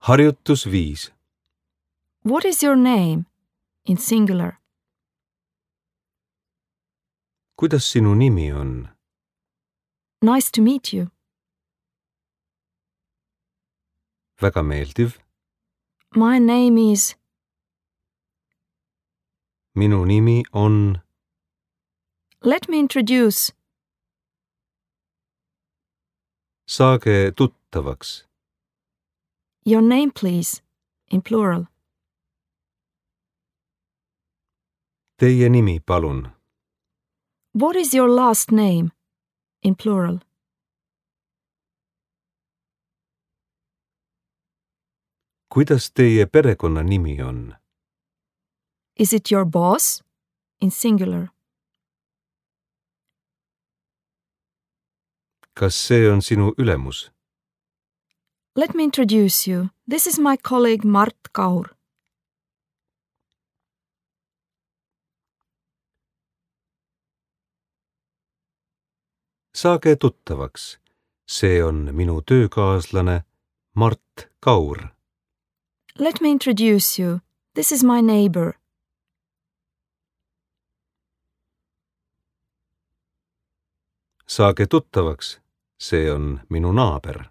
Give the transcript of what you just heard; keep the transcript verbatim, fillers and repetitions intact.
Harjutus viis. What is your name? In singular. Kuidas sinu nimi on? Nice to meet you. Väga meeldiv. My name is. Minu nimi on. Let me introduce. Saage tuttavaks. Your name, please. In plural. Teie nimi, palun. What is your last name? In plural. Kuidas teie perekonna nimi on? Is it your boss? In singular. Kas see on sinu ülemus? Let me introduce you. This is my colleague Mart Kaur. Saage tuttavaks. See on minu töökaaslane Mart Kaur. Let me introduce you. This is my neighbor. Saage tuttavaks. See on minu naaber.